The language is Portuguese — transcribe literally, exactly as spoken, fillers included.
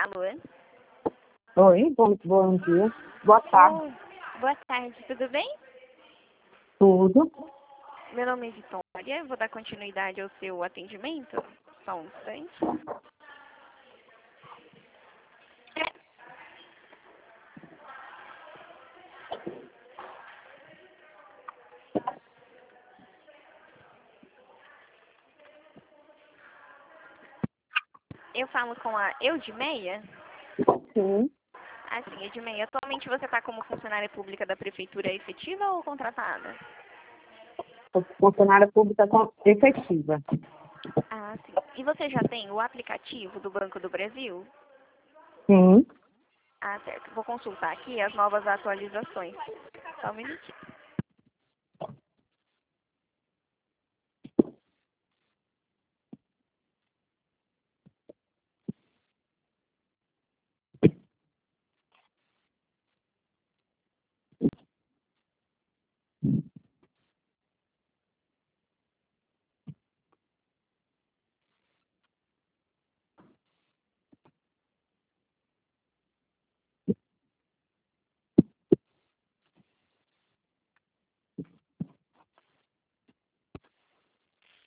Alô? Oi, bom, bom dia. Boa tarde. Oh, boa tarde, tudo bem? Tudo. Meu nome é Vitória, eu vou dar continuidade ao seu atendimento. Só um instante. Eu falo com a Eudimeia? Sim. Assim, Edmeia, atualmente você está como funcionária pública da prefeitura efetiva ou contratada? Funcionária pública com- efetiva. Ah, sim. E você já tem o aplicativo do Banco do Brasil? Sim. Ah, certo. Vou consultar aqui as novas atualizações. Só um minutinho.